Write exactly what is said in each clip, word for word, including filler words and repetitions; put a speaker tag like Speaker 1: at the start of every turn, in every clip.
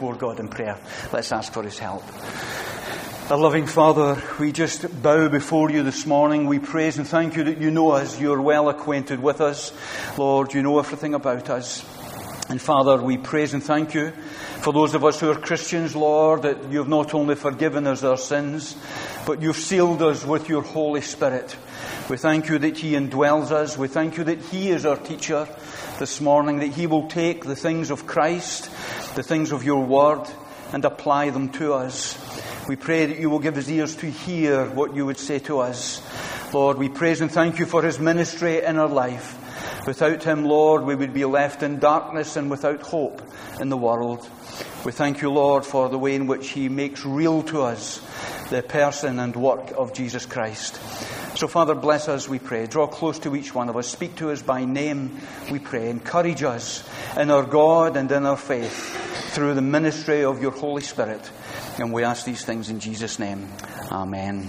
Speaker 1: before God in prayer. Let's ask for his help. Our loving Father, we just bow before you this morning. We praise and thank you that you know us. You're well acquainted with us. Lord, you know everything about us. And Father, we praise and thank you for those of us who are Christians, Lord, that you've not only forgiven us our sins, but you've sealed us with your Holy Spirit. We thank you that he indwells us. We thank you that he is our teacher this morning, that he will take the things of Christ, the things of your word, and apply them to us. We pray that you will give us ears to hear what you would say to us. Lord, we praise and thank you for his ministry in our life. Without him, Lord, we would be left in darkness and without hope in the world. We thank you, Lord, for the way in which he makes real to us the person and work of Jesus Christ. So, Father, bless us, we pray. Draw close to each one of us. Speak to us by name, we pray. Encourage us in our God and in our faith through the ministry of your Holy Spirit. And we ask these things in Jesus' name. Amen.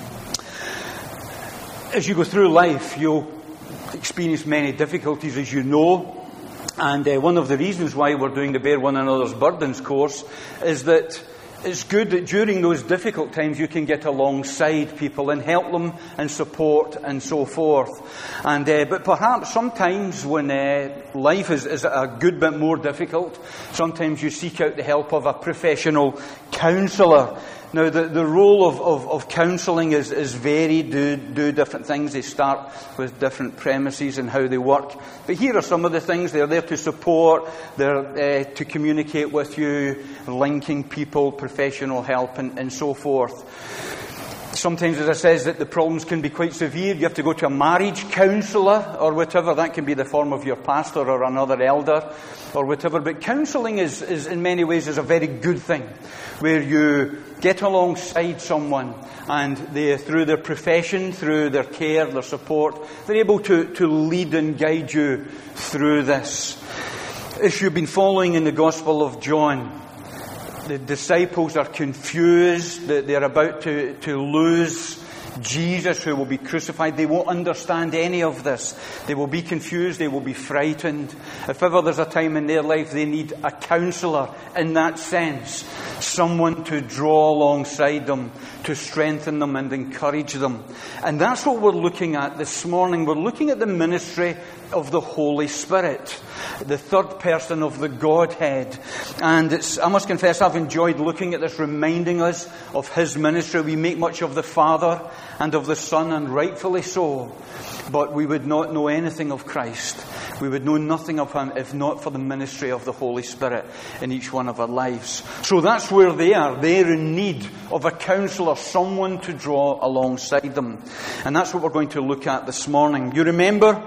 Speaker 1: As you go through life, you'll experience many difficulties, as you know. And uh, one of the reasons why we're doing the Bear One Another's Burdens course is that it's good that during those difficult times you can get alongside people and help them and support and so forth. And uh, but perhaps sometimes when uh, life is, is a good bit more difficult, sometimes you seek out the help of a professional counsellor. Now, the, the role of, of, of counselling is, is varied, do, do different things. They start with different premises and how they work. But here are some of the things. They're there to support, they're uh, to communicate with you, linking people, professional help, and, and so forth. Sometimes, as I says, that the problems can be quite severe. You have to go to a marriage counsellor or whatever. That can be the form of your pastor or another elder or whatever. But counselling is, is in many ways is a very good thing, where you get alongside someone and they, through their profession, through their care, their support, they're able to, to lead and guide you through this. If you've been following in the Gospel of John, the disciples are confused, that they're about to, to lose Jesus, who will be crucified. They won't understand any of this. They will be confused. They will be frightened. If ever there's a time in their life they need a counsellor in that sense, someone to draw alongside them, to strengthen them and encourage them. And that's what we're looking at this morning. We're looking at the ministry of the Holy Spirit, the third person of the Godhead. And it's, I must confess, I've enjoyed looking at this, reminding us of his ministry. We make much of the Father and of the Son, and rightfully so. But we would not know anything of Christ. We would know nothing of him if not for the ministry of the Holy Spirit in each one of our lives. So that's where they are. They're in need of a counsellor, someone to draw alongside them. And that's what we're going to look at this morning. You remember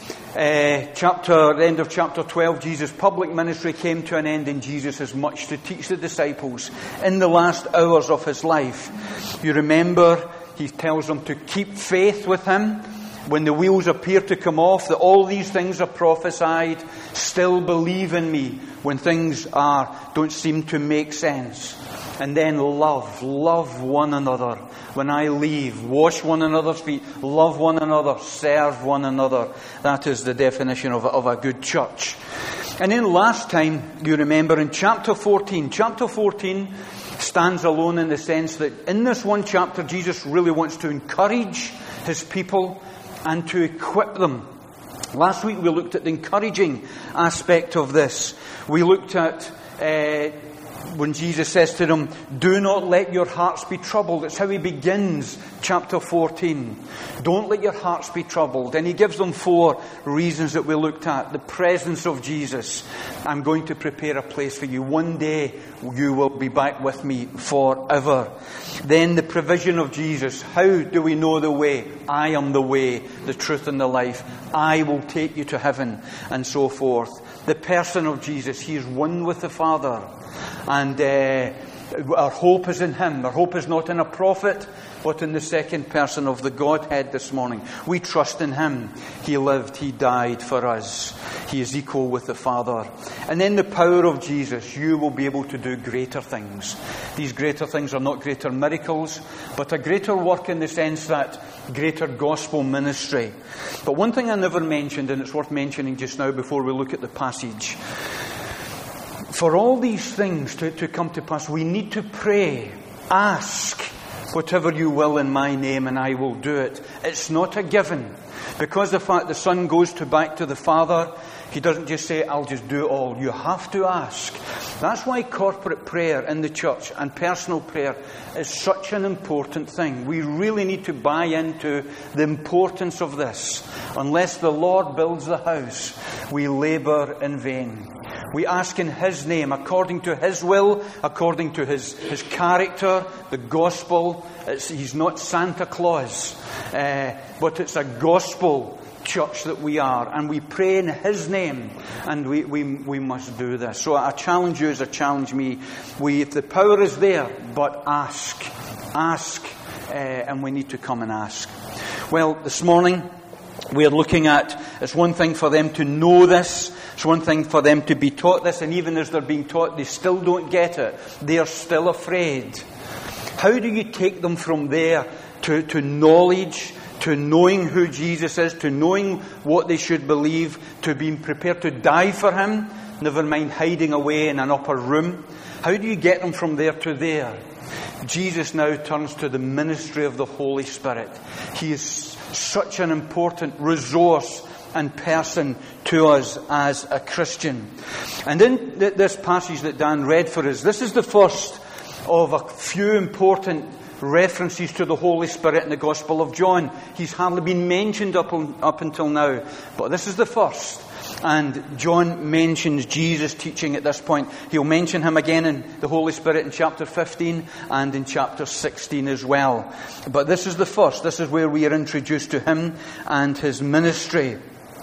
Speaker 1: Uh, chapter, the end of chapter twelve, Jesus' public ministry came to an end, and Jesus has much to teach the disciples in the last hours of his life. You remember, he tells them to keep faith with him. When the wheels appear to come off, that all these things are prophesied, still believe in me when things are don't seem to make sense. And then love, love one another. When I leave, wash one another's feet, love one another, serve one another. That is the definition of a, of a good church. And then last time, you remember in chapter fourteen, chapter fourteen stands alone in the sense that in this one chapter, Jesus really wants to encourage his people and to equip them. Last week we looked at the encouraging aspect of this. We looked at uh, when Jesus says to them, do not let your hearts be troubled. That's how he begins chapter fourteen. Don't let your hearts be troubled. And he gives them four reasons that we looked at. The presence of Jesus. I'm going to prepare a place for you. One day you will be back with me forever. Then the provision of Jesus. How do we know the way? I am the way, the truth and the life. I will take you to heaven, and so forth. The person of Jesus. He is one with the Father. And uh, our hope is in him. Our hope is not in a prophet, but in the second person of the Godhead this morning. We trust in him. He lived, he died for us. He is equal with the Father. And then the power of Jesus. You will be able to do greater things. These greater things are not greater miracles, but a greater work in the sense that greater gospel ministry. But one thing I never mentioned, and it's worth mentioning just now before we look at the passage. for all these things to, to come to pass, we need to pray. Ask whatever you will in my name and I will do it. It's not a given. Because the fact the Son goes to back to the Father, He doesn't just say, I'll just do it all. You have to ask. That's why corporate prayer in the church and personal prayer is such an important thing. We really need to buy into the importance of this. Unless the Lord builds the house, we labour in vain. We ask in His name, according to His will, according to His, His character, the gospel. It's, He's not Santa Claus, uh, but it's a gospel church that we are, and we pray in His name, and we, we, we must do this. So I challenge you as I challenge me. We, if the power is there, but ask. Ask, uh, and we need to come and ask. Well, this morning, we are looking at, it's one thing for them to know this, it's one thing for them to be taught this, and even as they're being taught, they still don't get it. They are still afraid. How do you take them from there to, to knowledge, to knowing who Jesus is, to knowing what they should believe, to being prepared to die for Him, never mind hiding away in an upper room? How do you get them from there to there? Jesus now turns to the ministry of the Holy Spirit. He is such an important resource and person to us as a Christian. And in th- this passage that Dan read for us, this is the first of a few important references to the Holy Spirit in the Gospel of John. He's hardly been mentioned up, on, up until now, but this is the first. And John mentions Jesus' teaching at this point. He'll mention Him again in the Holy Spirit in chapter fifteen and in chapter sixteen as well. But this is the first. This is where we are introduced to Him and His ministry.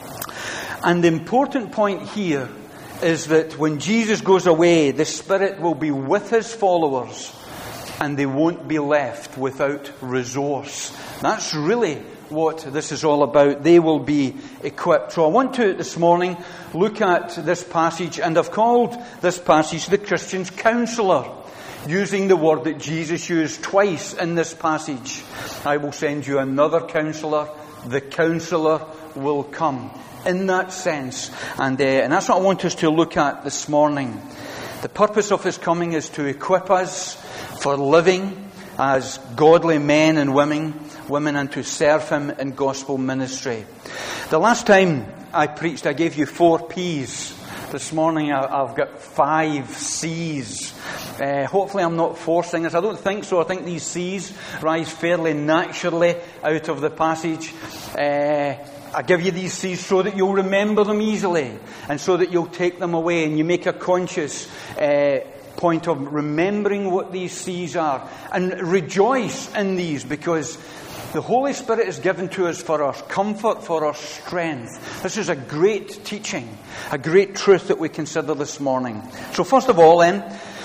Speaker 1: And the important point here is that when Jesus goes away, the Spirit will be with His followers, and they won't be left without resource. That's really what this is all about. They will be equipped. So I want to, this morning, look at this passage, and I've called this passage the Christian's Counselor, using the word that Jesus used twice in this passage. I will send you another Counselor. The Counselor will come. In that sense. And, uh, and that's what I want us to look at this morning. The purpose of His coming is to equip us for living as godly men and women, women and to serve Him in gospel ministry. The last time I preached, I gave you four P's. This morning I, I've got five C's. Uh, hopefully I'm not forcing this. I don't think so. I think these C's rise fairly naturally out of the passage. Uh, I give you these C's so that you'll remember them easily, and so that you'll take them away, and you make a conscious uh, point of remembering what these C's are, and rejoice in these, because the Holy Spirit is given to us for our comfort, for our strength. This is a great teaching, a great truth that we consider this morning. So first of all then,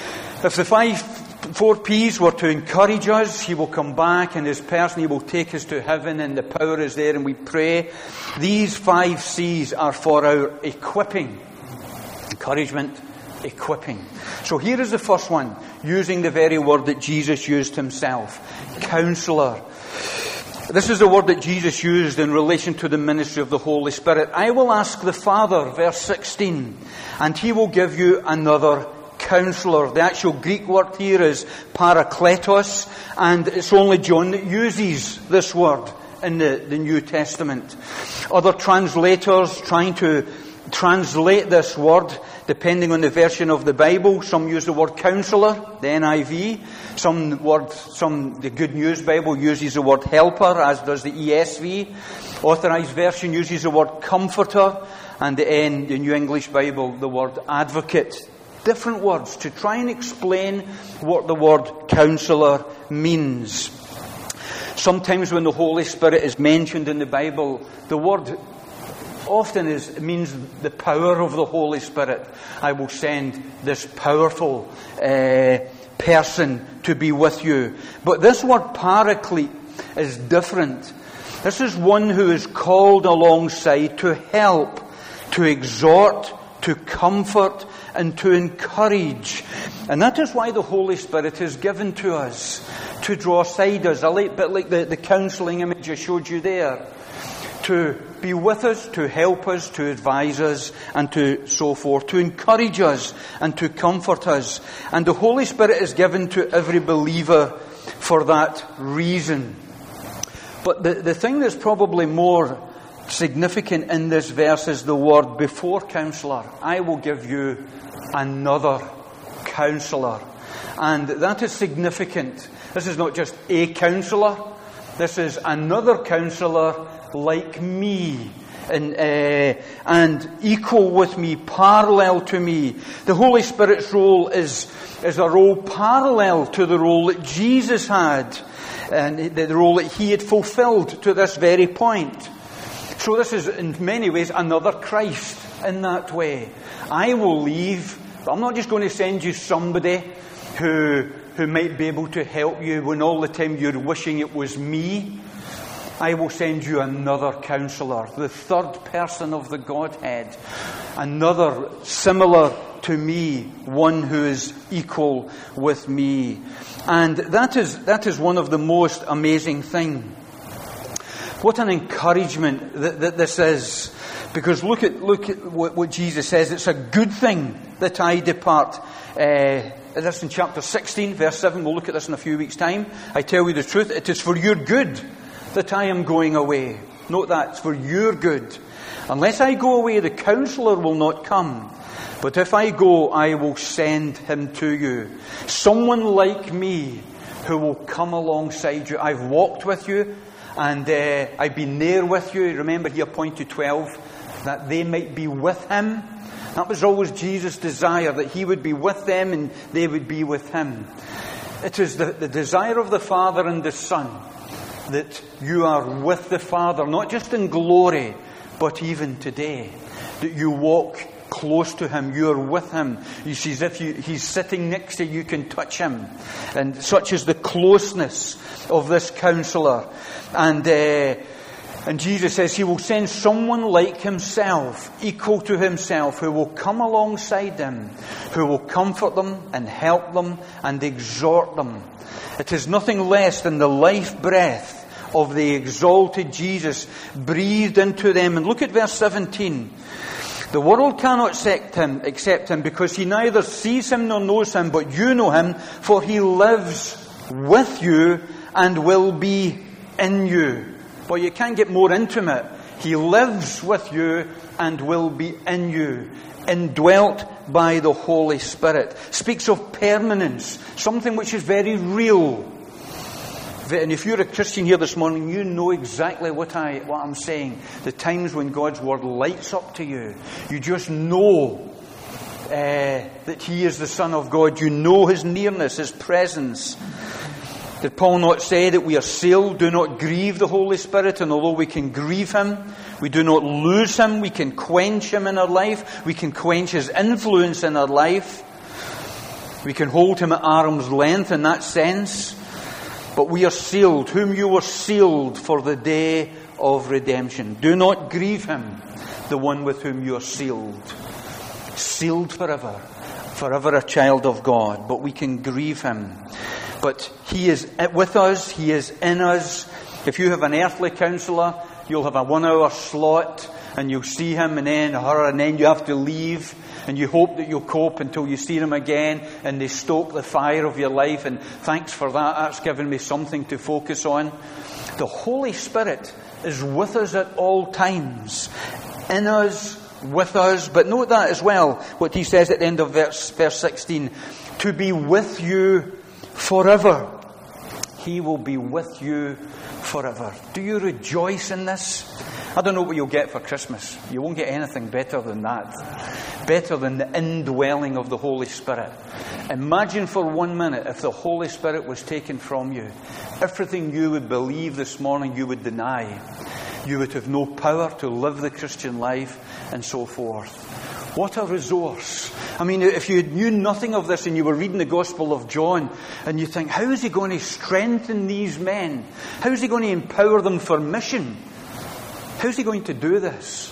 Speaker 1: if the five, four P's were to encourage us, He will come back in His person, He will take us to heaven, and the power is there, and we pray. These five C's are for our equipping. Encouragement, equipping. So here is the first one, using the very word that Jesus used Himself. Counselor. This is the word that Jesus used in relation to the ministry of the Holy Spirit. I will ask the Father, verse sixteen, and He will give you another Counselor. The actual Greek word here is parakletos, and it's only John that uses this word in the, the New Testament. Other translators trying to translate this word, depending on the version of the Bible, some use the word Counselor, the N I V. Some word, some the Good News Bible uses the word Helper, as does the E S V. Authorized Version uses the word Comforter, and the, N, the New English Bible, the word Advocate. Different words to try and explain what the word Counselor means. Sometimes when the Holy Spirit is mentioned in the Bible, the word often is means the power of the Holy Spirit. I will send this powerful uh, person to be with you. But this word paraclete is different. This is one who is called alongside to help, to exhort, to comfort, and to encourage. And that is why the Holy Spirit is given to us, to draw aside us, a little bit like the, the counselling image I showed you there, to be with us, to help us, to advise us, and to so forth, to encourage us and to comfort us. And the Holy Spirit is given to every believer for that reason. But the, the thing that's probably more significant in this verse is the word before counselor. I will give you another counselor. And that is significant. This is not just a counselor. This is another counselor like me, and, uh, and equal with me, parallel to me. The Holy Spirit's role is, is a role parallel to the role that Jesus had, and the role that he had fulfilled to this very point. So this is in many ways another Christ in that way. I will leave, but I'm not just going to send you somebody who, who might be able to help you when all the time you're wishing it was me. I will send you another counselor, the third person of the Godhead, another similar to me, one who is equal with me. And that is that is one of the most amazing things. What an encouragement that, that this is. Because look at look at what, what Jesus says. It's a good thing that I depart. Uh, that's in chapter sixteen, verse seven. We'll look at this in a few weeks' time. I tell you the truth, it is for your good that I am going away. Note that, it's for your good. Unless I go away, the counselor will not come. But if I go, I will send him to you. Someone like me who will come alongside you. I've walked with you, and uh, I've been there with you. Remember, he appointed twelve, that they might be with him. That was always Jesus' desire, that he would be with them and they would be with him. It is the, the desire of the Father and the Son that you are with the Father, not just in glory, but even today. That you walk close to him, you're with him. You see, as if you, he's sitting next to you, you can touch him. And such is the closeness of this counselor. And uh, and Jesus says he will send someone like himself, equal to himself, who will come alongside them, who will comfort them and help them and exhort them. It is nothing less than the life breath of the exalted Jesus breathed into them. And look at verse seventeen. The world cannot accept him, accept him because he neither sees him nor knows him, but you know him, for he lives with you and will be in you. Well, you can't get more intimate. He lives with you and will be in you, indwelt by the Holy Spirit. Speaks of permanence, something which is very real. And if you're a Christian here this morning, you know exactly what, I, what I'm saying. The times when God's Word lights up to you. You just know uh, that He is the Son of God. You know His nearness, His presence. Did Paul not say that we are sealed? Do not grieve the Holy Spirit. And although we can grieve Him, we do not lose Him. We can quench Him in our life. We can quench His influence in our life. We can hold Him at arm's length in that sense. But we are sealed, whom you were sealed for the day of redemption. Do not grieve Him, the one with whom you are sealed. Sealed forever. Forever a child of God. But we can grieve Him. But He is with us. He is in us. If you have an earthly counsellor, you'll have a one-hour slot, and you'll see him and then her, and then you have to leave. And you hope that you'll cope until you see them again, and they stoke the fire of your life. And thanks for that. That's given me something to focus on. The Holy Spirit is with us at all times. In us, with us. But note that as well, what he says at the end of verse, verse sixteen. To be with you forever. He will be with you forever. Do you rejoice in this? I don't know what you'll get for Christmas. You won't get anything better than that. Better than the indwelling of the Holy Spirit. Imagine for one minute if the Holy Spirit was taken from you. Everything you would believe this morning you would deny. You would have no power to live the Christian life and so forth. What a resource. I mean, if you knew nothing of this and you were reading the Gospel of John and you think, how is he going to strengthen these men? How is he going to empower them for mission? How's he going to do this?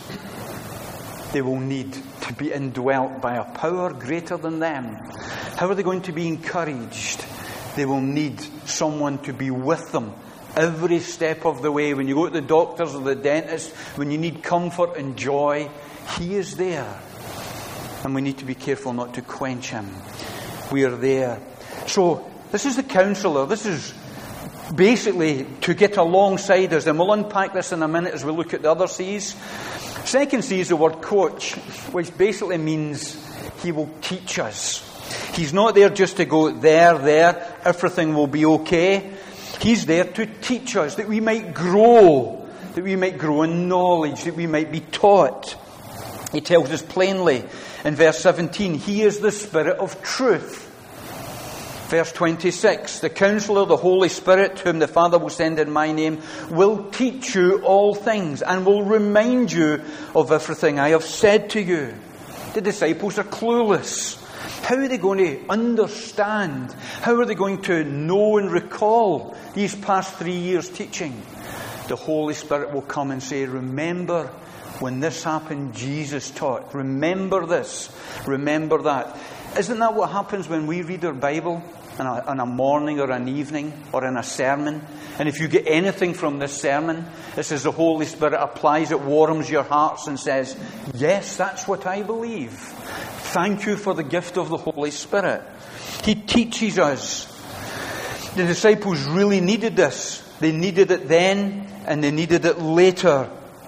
Speaker 1: They will need to be indwelt by a power greater than them. How are they going to be encouraged? They will need someone to be with them Every step of the way, when you go to the doctors or the dentist, when you need comfort and joy, He is there. And we need to be careful not to quench Him. We are there. So, this is the counselor. This is basically to get alongside us. And we'll unpack this in a minute as we look at the other C's. Second C is the word coach, which basically means He will teach us. He's not there just to go, there, there, everything will be okay. He's there to teach us, that we might grow, that we might grow in knowledge, that we might be taught. He tells us plainly in verse seventeen, He is the Spirit of truth. Verse twenty-six, the Counselor, the Holy Spirit, whom the Father will send in my name, will teach you all things and will remind you of everything I have said to you. The disciples are clueless. How are they going to understand? How are they going to know and recall these past three years teaching? The Holy Spirit will come and say, remember when this happened, Jesus taught. Remember this. Remember that. Isn't that what happens when we read our Bible in a, in a morning or an evening or in a sermon? And if you get anything from this sermon, it's as the Holy Spirit applies it, warms your hearts and says, yes, that's what I believe. Thank you for the gift of the Holy Spirit. He teaches us. The disciples really needed this. They needed it then and they needed it later.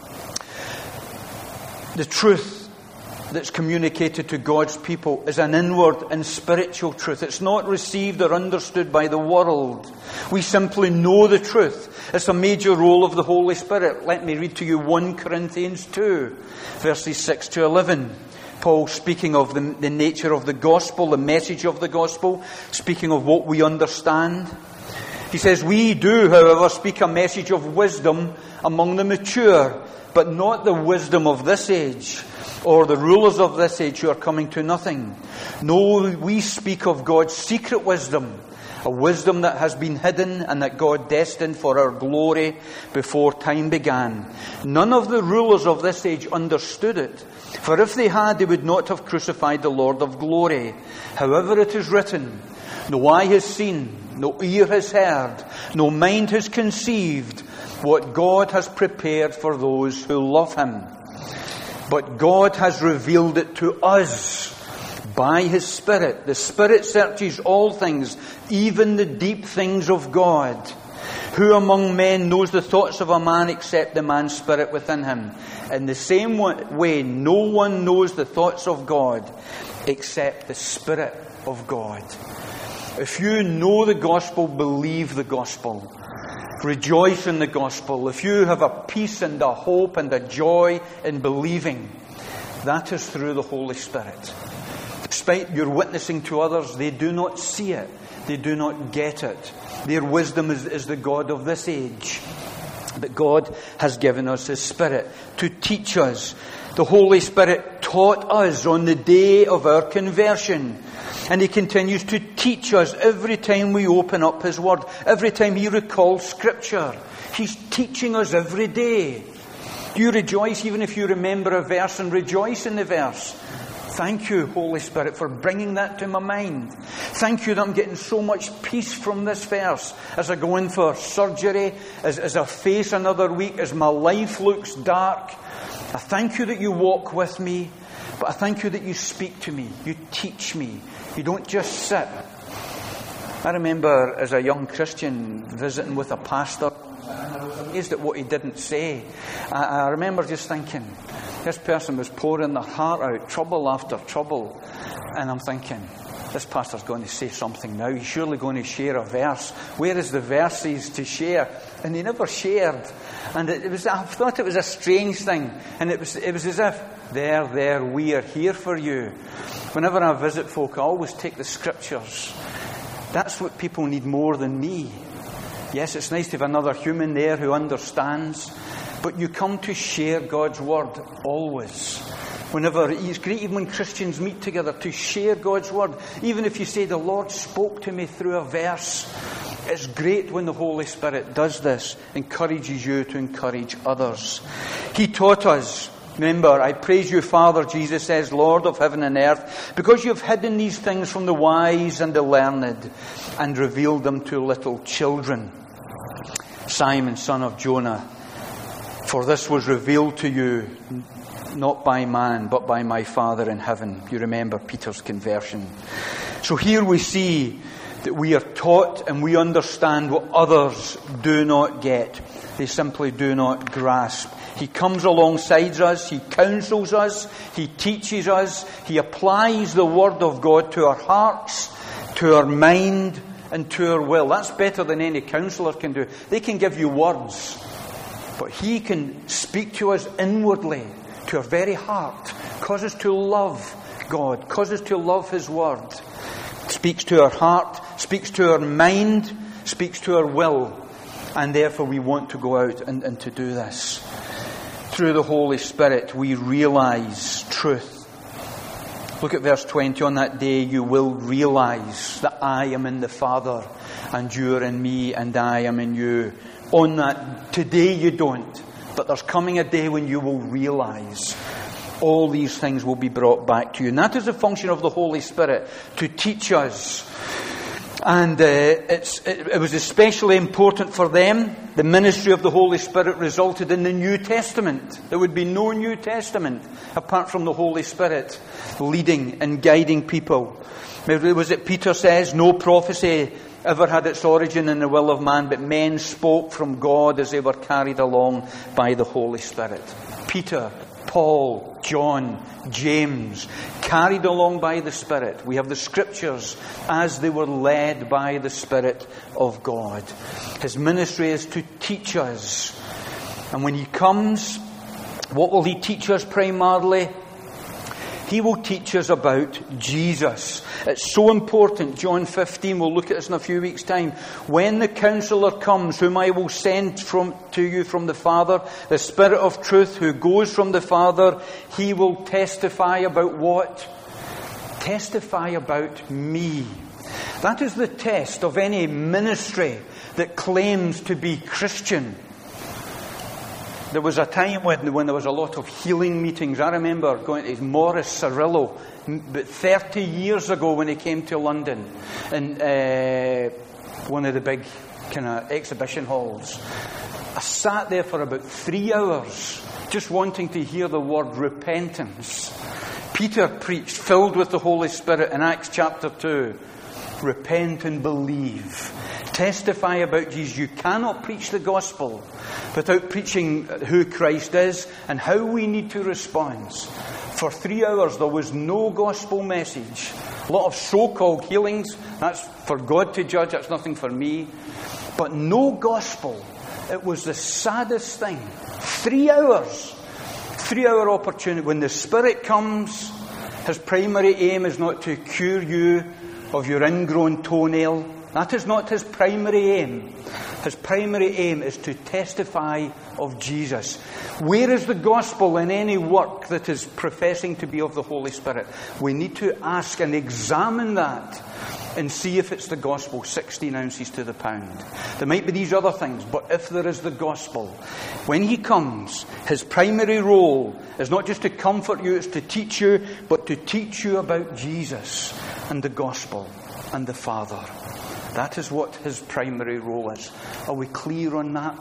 Speaker 1: The truth that's communicated to God's people is an inward and spiritual truth. It's not received or understood by the world. We simply know the truth. It's a major role of the Holy Spirit. Let me read to you First Corinthians two, verses six to eleven. Paul speaking of the, the nature of the gospel, the message of the gospel, speaking of what we understand. He says, we do, however, speak a message of wisdom among the mature, but not the wisdom of this age, or the rulers of this age who are coming to nothing. No, we speak of God's secret wisdom, a wisdom that has been hidden and that God destined for our glory before time began. None of the rulers of this age understood it, for if they had, they would not have crucified the Lord of glory. However, it is written, no eye has seen, no ear has heard, no mind has conceived what God has prepared for those who love Him. But God has revealed it to us by His Spirit. The Spirit searches all things, even the deep things of God. Who among men knows the thoughts of a man except the man's spirit within him? In the same way, no one knows the thoughts of God except the Spirit of God. If you know the gospel, believe the gospel. Rejoice in the gospel. If you have a peace and a hope and a joy in believing, that is through the Holy Spirit. Despite your witnessing to others, they do not see it. They do not get it. Their wisdom is, is the God of this age. But God has given us His Spirit to teach us. The Holy Spirit taught us on the day of our conversion. And He continues to teach us every time we open up His Word. Every time He recalls Scripture. He's teaching us every day. Do you rejoice even if you remember a verse and rejoice in the verse? Thank you, Holy Spirit, for bringing that to my mind. Thank you that I'm getting so much peace from this verse as I go in for surgery, as, as I face another week, as my life looks dark. I thank you that you walk with me, but I thank you that you speak to me. You teach me. You don't just sit. I remember as a young Christian visiting with a pastor, and I was amazed at what he didn't say. I, I remember just thinking, this person was pouring their heart out, trouble after trouble. And I'm thinking, this pastor's going to say something now. He's surely going to share a verse. Where is the verses to share? And he never shared. And it, it was, I thought it was a strange thing. And it was, it was as if, there, there, we are here for you. Whenever I visit folk, I always take the Scriptures. That's what people need more than me. Yes, it's nice to have another human there who understands. But you come to share God's Word always. Whenever, it's great even when Christians meet together to share God's Word. Even if you say, the Lord spoke to me through a verse. It's great when the Holy Spirit does this, encourages you to encourage others. He taught us. Remember, I praise you, Father, Jesus says, Lord of heaven and earth, because you have hidden these things from the wise and the learned and revealed them to little children. Simon, son of Jonah, for this was revealed to you not by man, but by my Father in heaven. You remember Peter's conversion. So here we see that we are taught and we understand what others do not get. They simply do not grasp. He comes alongside us, He counsels us, He teaches us, He applies the Word of God to our hearts, to our mind, and to our will. That's better than any counsellor can do. They can give you words, but He can speak to us inwardly, to our very heart, cause us to love God, cause us to love His Word. Speaks to our heart, speaks to our mind, speaks to our will, and therefore we want to go out and, and to do this. Through the Holy Spirit we realise truth. Look at verse twenty. On that day you will realise that I am in the Father, and you are in me, and I am in you. On that, today you don't, but there's coming a day when you will realise. All these things will be brought back to you. And that is a function of the Holy Spirit, to teach us. And uh, it's, it, it was especially important for them. The ministry of the Holy Spirit resulted in the New Testament. There would be no New Testament apart from the Holy Spirit leading and guiding people. Was it Peter says, no prophecy ever had its origin in the will of man, but men spoke from God as they were carried along by the Holy Spirit. Peter, Paul, John, James, carried along by the Spirit. We have the Scriptures as they were led by the Spirit of God. His ministry is to teach us. And when He comes, what will He teach us primarily? He will teach us about Jesus. It's so important. John fifteen, we'll look at this in a few weeks' time. When the Counselor comes, whom I will send from to you from the Father, the Spirit of truth who goes from the Father, He will testify about what? Testify about me. That is the test of any ministry that claims to be Christian. There was a time when, when there was a lot of healing meetings. I remember going to Morris Cirillo but thirty years ago when he came to London in uh, one of the big kind of exhibition halls. I sat there for about three hours just wanting to hear the word repentance. Peter preached, filled with the Holy Spirit, in Acts chapter two. Repent and believe. Testify about Jesus. You cannot preach the gospel without preaching who Christ is and how we need to respond. For three hours there was no gospel message. A lot of so-called healings. That's for God to judge. That's nothing for me. But no gospel. It was the saddest thing. Three hours. Three-hour opportunity. When the Spirit comes, His primary aim is not to cure you of your ingrown toenail. That is not His primary aim. His primary aim is to testify of Jesus. Where is the gospel in any work that is professing to be of the Holy Spirit? We need to ask and examine that and see if it's the gospel, sixteen ounces to the pound. There might be these other things, but if there is the gospel, when He comes, His primary role is not just to comfort you, it's to teach you, but to teach you about Jesus and the gospel and the Father. That is what His primary role is. Are we clear on that?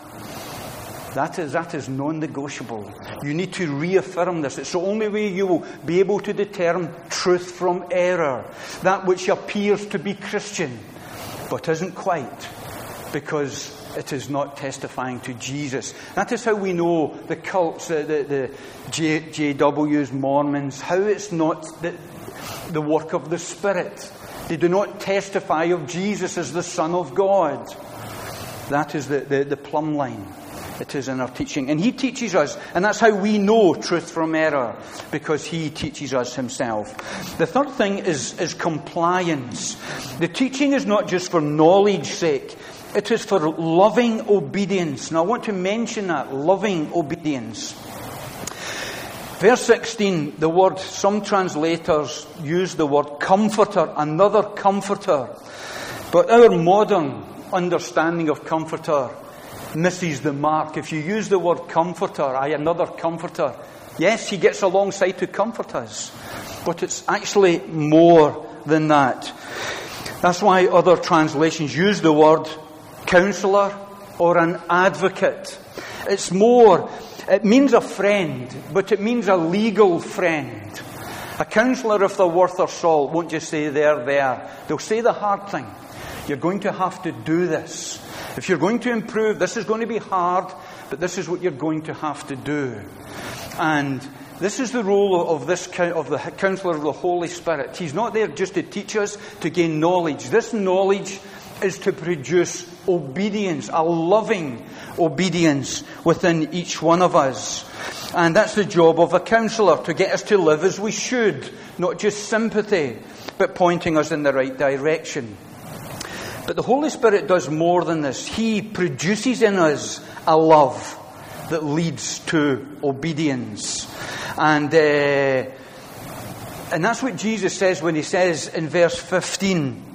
Speaker 1: That is, that is non-negotiable. You need to reaffirm this. It's the only way you will be able to determine truth from error. That which appears to be Christian, but isn't quite, because it is not testifying to Jesus. That is how we know the cults, the, the, the J, J Ws, Mormons, how it's not the, the work of the Spirit. They do not testify of Jesus as the Son of God. That is the, the, the plumb line. It is in our teaching. And He teaches us, and that's how we know truth from error, because He teaches us Himself. The third thing is, is compliance. The teaching is not just for knowledge's sake. It is for loving obedience. Now I want to mention that, loving obedience. Verse sixteen, the word, some translators use the word comforter, another comforter. But our modern understanding of comforter misses the mark. If you use the word comforter, I another comforter, yes, He gets alongside to comfort us, but it's actually more than that. That's why other translations use the word counselor, or an advocate. It's more, it means a friend, but it means a legal friend. A counsellor, if they're worth their salt, won't just say they're there. They'll say the hard thing. You're going to have to do this. If you're going to improve, this is going to be hard, but this is what you're going to have to do. And this is the role of this of the counsellor of the Holy Spirit. He's not there just to teach us, to gain knowledge. This knowledge is to produce obedience, a loving obedience within each one of us. And that's the job of a counsellor, to get us to live as we should, not just sympathy, but pointing us in the right direction. But the Holy Spirit does more than this. He produces in us a love that leads to obedience. And uh, and that's what Jesus says when he says in verse fifteen,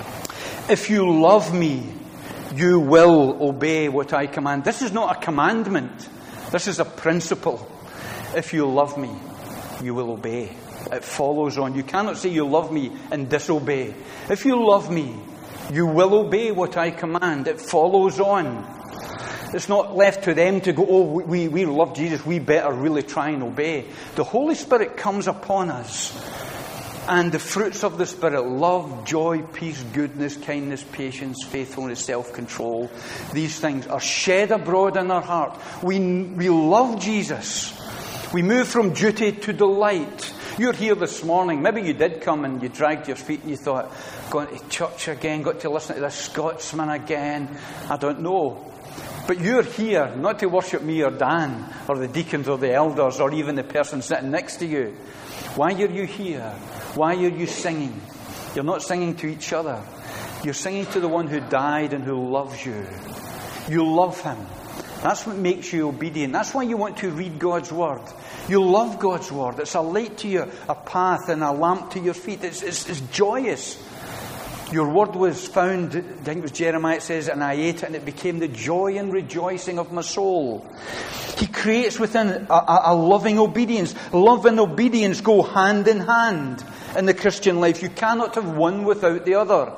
Speaker 1: if you love me, you will obey what I command. This is not a commandment. This is a principle. If you love me, you will obey. It follows on. You cannot say you love me and disobey. If you love me, you will obey what I command. It follows on. It's not left to them to go, oh, we, we love Jesus, we better really try and obey. The Holy Spirit comes upon us. And the fruits of the Spirit, love, joy, peace, goodness, kindness, patience, faithfulness, self-control, these things are shed abroad in our heart. We, we love Jesus. We move from duty to delight. You're here this morning. Maybe you did come and you dragged your feet and you thought, going to church again, got to listen to this Scotsman again. I don't know. But you're here not to worship me or Dan or the deacons or the elders or even the person sitting next to you. Why are you here? Why are you singing? You're not singing to each other. You're singing to the one who died and who loves you. You love him. That's what makes you obedient. That's why you want to read God's Word. You love God's Word. It's a light to you, a path and a lamp to your feet. It's, it's, it's joyous. Your Word was found, I think it was Jeremiah, it says, and I ate it and it became the joy and rejoicing of my soul. He creates within a, a, a loving obedience. Love and obedience go hand in hand in the Christian life. You cannot have one without the other.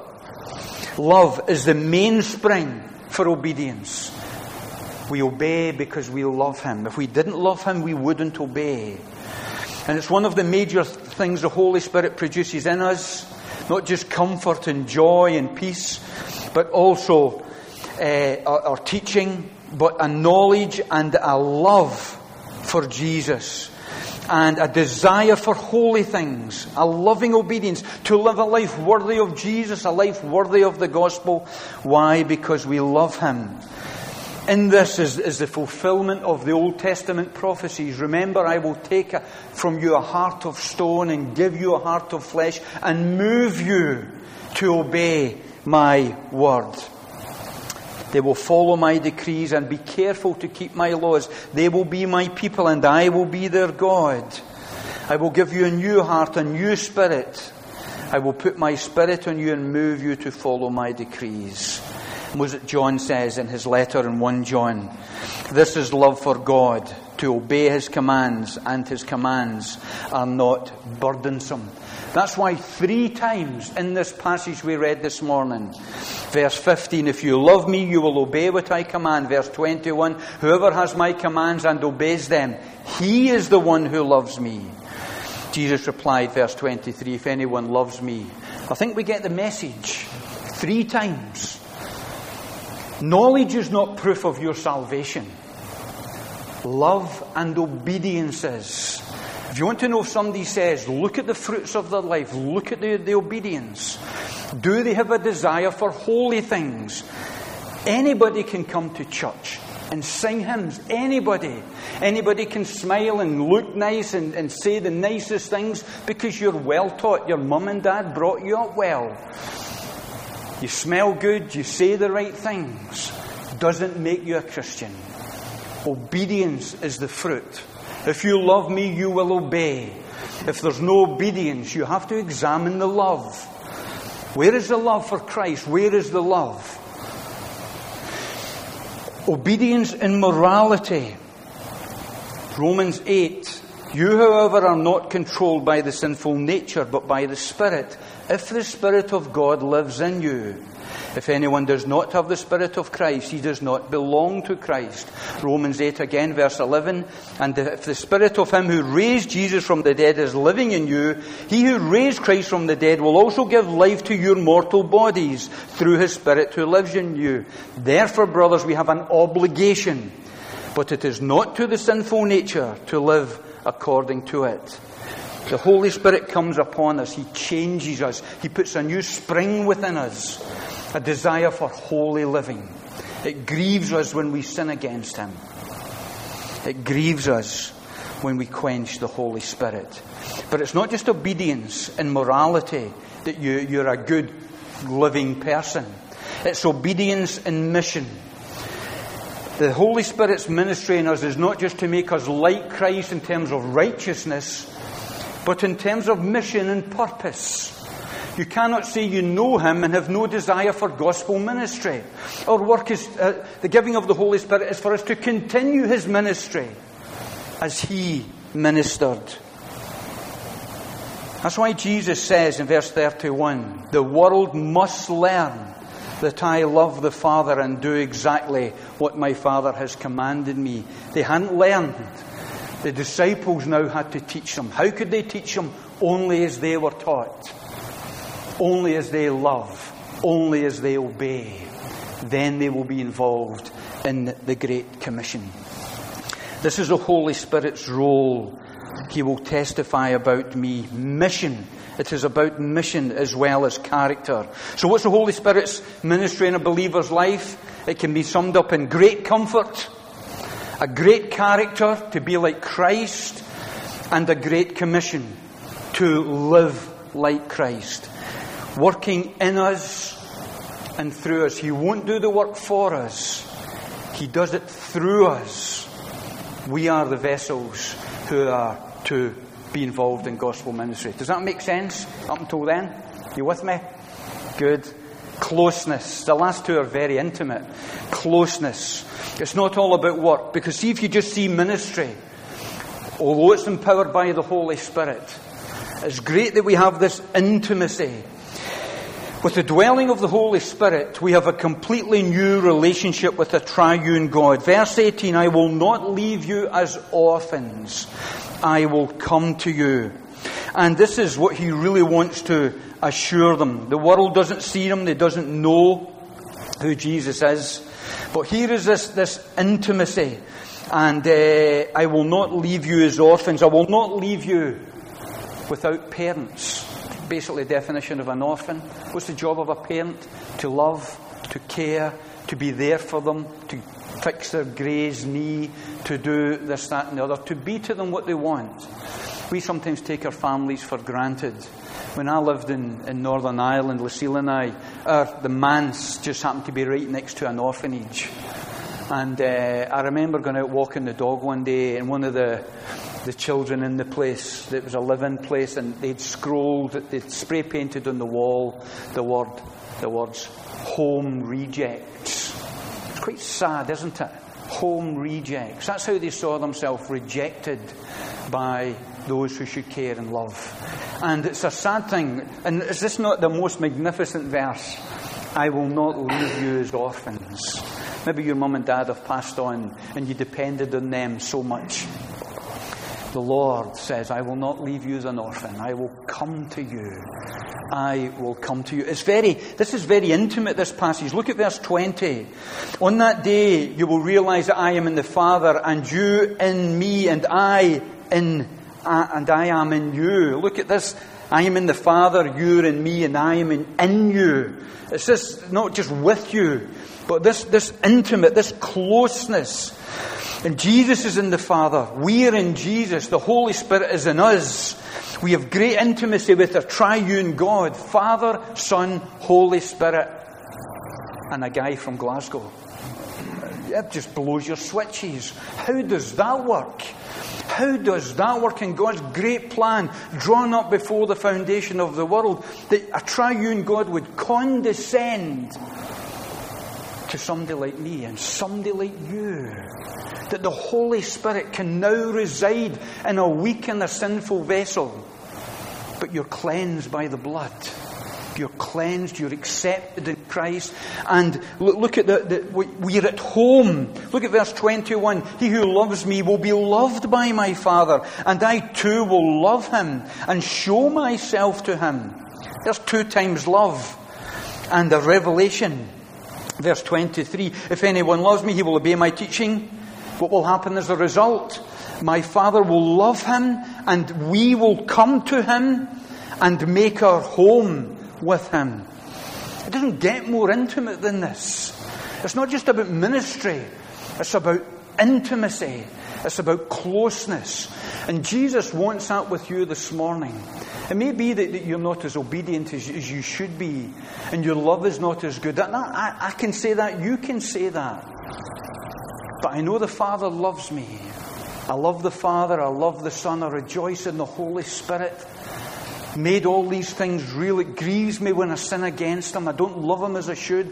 Speaker 1: Love is the mainspring for obedience. We obey because we love him. If we didn't love him, we wouldn't obey. And it's one of the major things the Holy Spirit produces in us. Not just comfort and joy and peace, but also uh, our, our teaching, but a knowledge and a love for Jesus. And a desire for holy things, a loving obedience, to live a life worthy of Jesus, a life worthy of the gospel. Why? Because we love him. In this is, is the fulfillment of the Old Testament prophecies. Remember, I will take a, from you a heart of stone and give you a heart of flesh and move you to obey my word. They will follow my decrees and be careful to keep my laws. They will be my people and I will be their God. I will give you a new heart, a new spirit. I will put my spirit on you and move you to follow my decrees. What John says in his letter in First John. This is love for God, to obey his commands, and his commands are not burdensome. That's why three times in this passage we read this morning, verse fifteen, if you love me, you will obey what I command. Verse twenty-one, whoever has my commands and obeys them, he is the one who loves me. Jesus replied, verse twenty-three, if anyone loves me. I think we get the message three times. Knowledge is not proof of your salvation. Love and obedience is. If you want to know if somebody says, look at the fruits of their life, look at the, the obedience. Do they have a desire for holy things? Anybody can come to church and sing hymns. Anybody. Anybody can smile and look nice and, and say the nicest things because you're well taught. Your mum and dad brought you up well. You smell good, you say the right things. Doesn't make you a Christian. Obedience is the fruit. If you love me, you will obey. If there's no obedience, you have to examine the love. Where is the love for Christ? Where is the love? Obedience in morality. Romans eight You, however, are not controlled by the sinful nature, but by the Spirit, if the Spirit of God lives in you. If anyone does not have the Spirit of Christ, he does not belong to Christ. Romans eight again, verse eleven. And if the Spirit of him who raised Jesus from the dead is living in you, he who raised Christ from the dead will also give life to your mortal bodies through his Spirit who lives in you. Therefore, brothers, we have an obligation, but it is not to the sinful nature to live according to it. The Holy Spirit comes upon us. He changes us. He puts a new spring within us, a desire for holy living. It grieves us when we sin against him. It grieves us when we quench the Holy Spirit. But it's not just obedience and morality that you, you're a good living person. It's obedience and mission. The Holy Spirit's ministry in us is not just to make us like Christ in terms of righteousness, but in terms of mission and purpose. You cannot say you know him and have no desire for gospel ministry. Our work is, uh, the giving of the Holy Spirit is for us to continue his ministry as he ministered. That's why Jesus says in verse thirty-one, the world must learn that I love the Father and do exactly what my Father has commanded me. They hadn't learned. The disciples now had to teach them. How could they teach them? Only as they were taught. Only as they love. Only as they obey. Then they will be involved in the Great Commission. This is the Holy Spirit's role. He will testify about me. Mission. It is about mission as well as character. So what's the Holy Spirit's ministry in a believer's life? It can be summed up in great comfort, a great character to be like Christ, and a great commission to live like Christ. Working in us and through us. He won't do the work for us. He does it through us. We are the vessels who are to be involved in gospel ministry. Does that make sense up until then? You with me? Good. Closeness. The last two are very intimate. Closeness. It's not all about work. Because see, if you just see ministry, although it's empowered by the Holy Spirit, it's great that we have this intimacy. With the dwelling of the Holy Spirit, we have a completely new relationship with the triune God. Verse eighteen, I will not leave you as orphans. I will come to you. And this is what he really wants to assure them. The world doesn't see him. They doesn't know who Jesus is. But here is this, this intimacy. And uh, I will not leave you as orphans. I will not leave you without parents. Basically, the definition of an orphan. What's the job of a parent? To love, to care, to be there for them, to fix their grazed knee, to do this, that and the other, to be to them what they want. We sometimes take our families for granted. When I lived in, in Northern Ireland, Lucille and I, our, the manse just happened to be right next to an orphanage. And uh, I remember going out walking the dog one day, and one of the the children in the place, it was a live-in place, and they'd scrolled, they'd spray painted on the wall the word, the words, home rejects. It's quite sad, isn't it? Home rejects. That's how they saw themselves, rejected by those who should care and love. And it's a sad thing. And is this not the most magnificent verse? I will not leave you as orphans. Maybe your mum and dad have passed on and you depended on them so much. The Lord says, I will not leave you as an orphan. I will come to you. I will come to you. It's very, this is very intimate, this passage. Look at verse twenty. On that day, you will realize that I am in the Father, and you in me, and I in, uh, and I am in you. Look at this. I am in the Father, you're in me, and I am in, in you. It's just not just with you, but this, this intimate, this closeness. And Jesus is in the Father. We are in Jesus. The Holy Spirit is in us. We have great intimacy with the triune God. Father, Son, Holy Spirit. And a guy from Glasgow. It just blows your switches. How does that work? How does that work in God's great plan, drawn up before the foundation of the world, that a triune God would condescend to somebody like me and somebody like you. That the Holy Spirit can now reside in a weak and a sinful vessel. But you're cleansed by the blood. You're cleansed, you're accepted in Christ. And look, look at the, the, we're at home. Look at verse twenty-one. He who loves me will be loved by my Father, and I too will love him and show myself to him. There's two times love and a revelation. Verse twenty-three. If anyone loves me, he will obey my teaching. What will happen as a result? My Father will love him, and we will come to him and make our home with him. It doesn't get more intimate than this. It's not just about ministry. It's about intimacy. It's about closeness. And Jesus wants that with you this morning. It may be that, that you're not as obedient as, as you should be, and your love is not as good. And I, I can say that. You can say that. But I know the Father loves me. I love the Father. I love the Son. I rejoice in the Holy Spirit. Made all these things real. It grieves me when I sin against him. I don't love him as I should.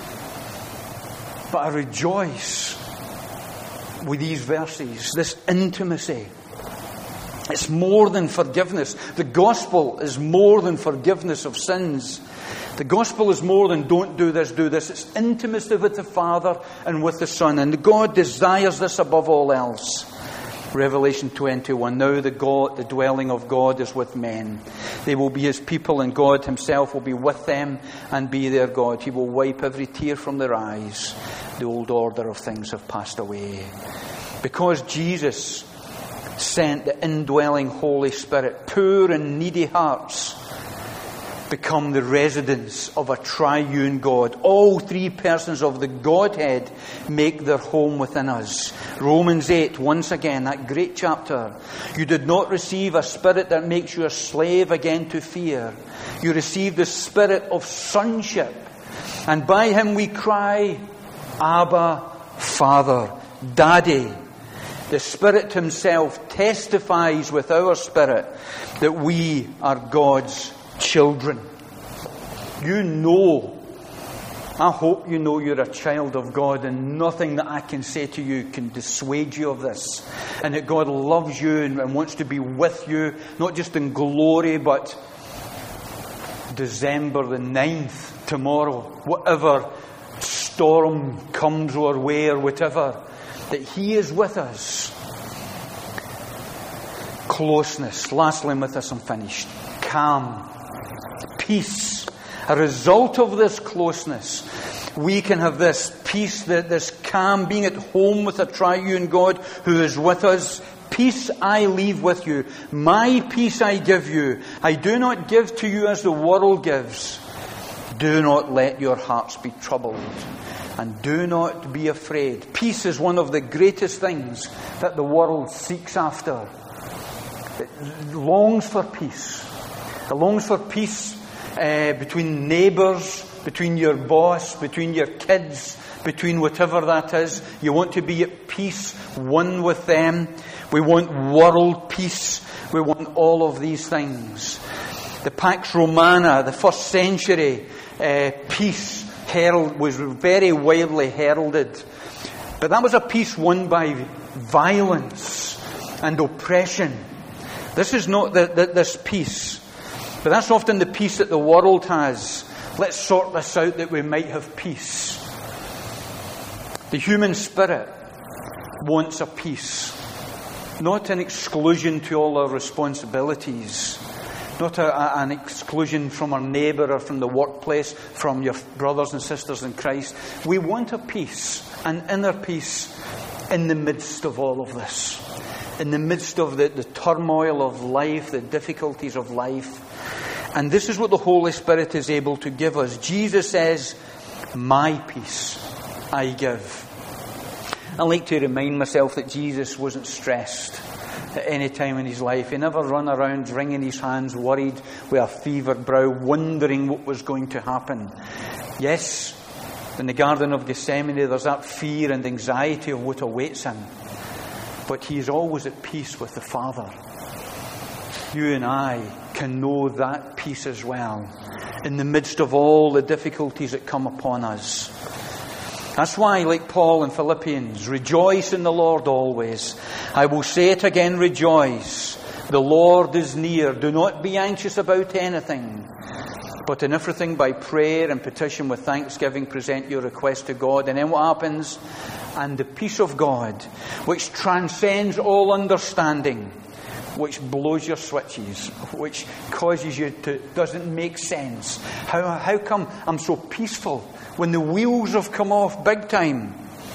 Speaker 1: But I rejoice with these verses, this intimacy. It's more than forgiveness. The gospel is more than forgiveness of sins. The gospel is more than don't do this, do this. It's intimacy with the Father and with the Son. And God desires this above all else. Revelation twenty-one. Now the God, the dwelling of God is with men. They will be his people, and God himself will be with them and be their God. He will wipe every tear from their eyes. The old order of things have passed away. Because Jesus sent the indwelling Holy Spirit, poor and needy hearts become the residence of a triune God. All three persons of the Godhead make their home within us. Romans eight, once again, that great chapter. You did not receive a spirit that makes you a slave again to fear. You received the spirit of sonship. And by him we cry, Abba, Father, Daddy. The Spirit himself testifies with our spirit that we are God's children. You know, I hope you know you're a child of God, and nothing that I can say to you can dissuade you of this. And that God loves you and, and wants to be with you, not just in glory, but December the ninth, tomorrow, whatever storm comes our way or whatever, that he is with us. Closeness. Lastly, with this I'm finished. Calm. Peace. A result of this closeness, we can have this peace, this calm, being at home with a triune God who is with us. Peace I leave with you. My peace I give you. I do not give to you as the world gives. Do not let your hearts be troubled. And do not be afraid. Peace is one of the greatest things that the world seeks after. It longs for peace. It longs for peace uh, between neighbours, between your boss, between your kids, between whatever that is. You want to be at peace, one with them. We want world peace. We want all of these things. The Pax Romana, the first century uh, peace herald was very widely heralded. But that was a peace won by violence and oppression. This is not the, the, this peace. But that's often the peace that the world has. Let's sort this out that we might have peace. The human spirit wants a peace. Not an exclusion to all our responsibilities. Not a, a, an exclusion from our neighbour or from the workplace, from your brothers and sisters in Christ. We want a peace, an inner peace, in the midst of all of this. In the midst of the, the turmoil of life, the difficulties of life. And this is what the Holy Spirit is able to give us. Jesus says, my peace I give. I like to remind myself that Jesus wasn't stressed at any time in his life. He never ran around wringing his hands, worried with a fevered brow, wondering what was going to happen. Yes, in the Garden of Gethsemane there's that fear and anxiety of what awaits him. But he is always at peace with the Father. You and I can know that peace as well, in the midst of all the difficulties that come upon us. That's why, like Paul in Philippians, rejoice in the Lord always. I will say it again, rejoice. The Lord is near. Do not be anxious about anything, but in everything by prayer and petition with thanksgiving present your request to God. And then what happens? And the peace of God, which transcends all understanding, which blows your switches, which causes you to, doesn't make sense. How, how come I'm so peaceful when the wheels have come off big time?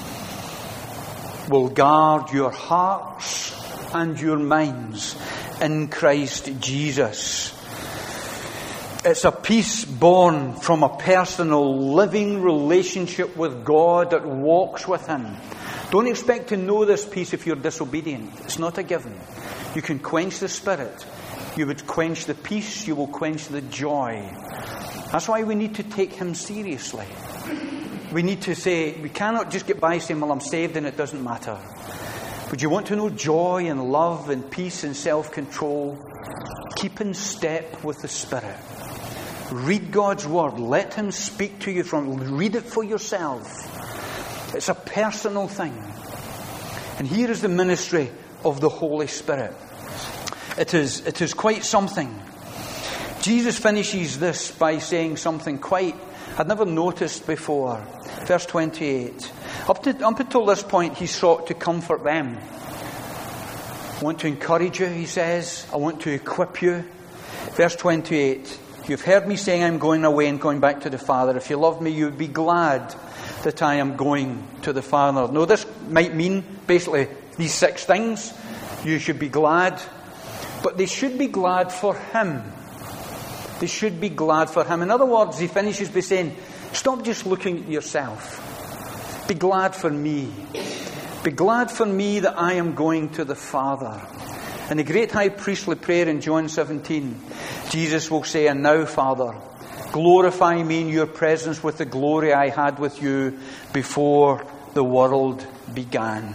Speaker 1: Will guard your hearts and your minds in Christ Jesus. It's a peace born from a personal, living relationship with God that walks with Him. Don't expect to know this peace if you're disobedient. It's not a given. You can quench the Spirit. You would quench the peace. You will quench the joy. That's why we need to take Him seriously. We need to say, we cannot just get by saying, well, I'm saved and it doesn't matter. But you want to know joy and love and peace and self-control? Keep in step with the Spirit. Read God's Word. Let Him speak to you from. Read it for yourself. It's a personal thing. And here is the ministry of the Holy Spirit. It is, it is quite something. Jesus finishes this by saying something quite I'd never noticed before. Verse twenty-eight. Up, to, up until this point, He sought to comfort them. I want to encourage you, He says. I want to equip you. Verse twenty-eight. You've heard me saying I'm going away and going back to the Father. If you love me, you would be glad that I am going to the Father. Now, this might mean basically these six things. You should be glad. But they should be glad for Him. They should be glad for Him. In other words, He finishes by saying, stop just looking at yourself. Be glad for me. Be glad for me that I am going to the Father. In the great high priestly prayer in John seventeen, Jesus will say, and now, Father, glorify me in your presence with the glory I had with you before the world began.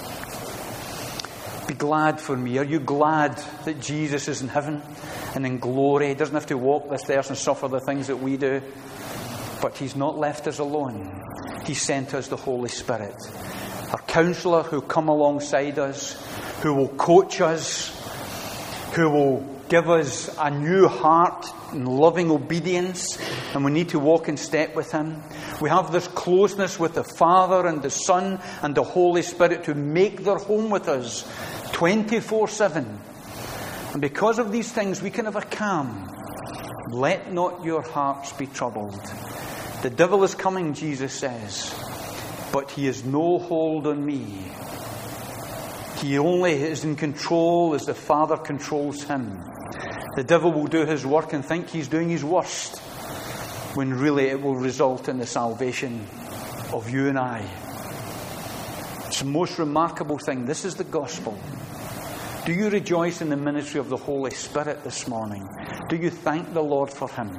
Speaker 1: Be glad for me. Are you glad that Jesus is in heaven and in glory? He doesn't have to walk this earth and suffer the things that we do. But He's not left us alone. He sent us the Holy Spirit. Our counselor who will come alongside us, who will coach us, who will give us a new heart in loving obedience, and we need to walk in step with Him. We have this closeness with the Father and the Son and the Holy Spirit to make their home with us twenty-four seven. And because of these things, we can have a calm. Let not your hearts be troubled. The devil is coming, Jesus says, but he has no hold on me. He only is in control as the Father controls him. The devil will do his work and think he's doing his worst, when really it will result in the salvation of you and I. It's the most remarkable thing. This is the gospel. Do you rejoice in the ministry of the Holy Spirit this morning? Do you thank the Lord for Him?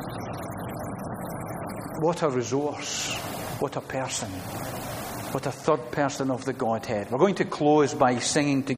Speaker 1: What a resource. What a person. What a third person of the Godhead. We're going to close by singing together.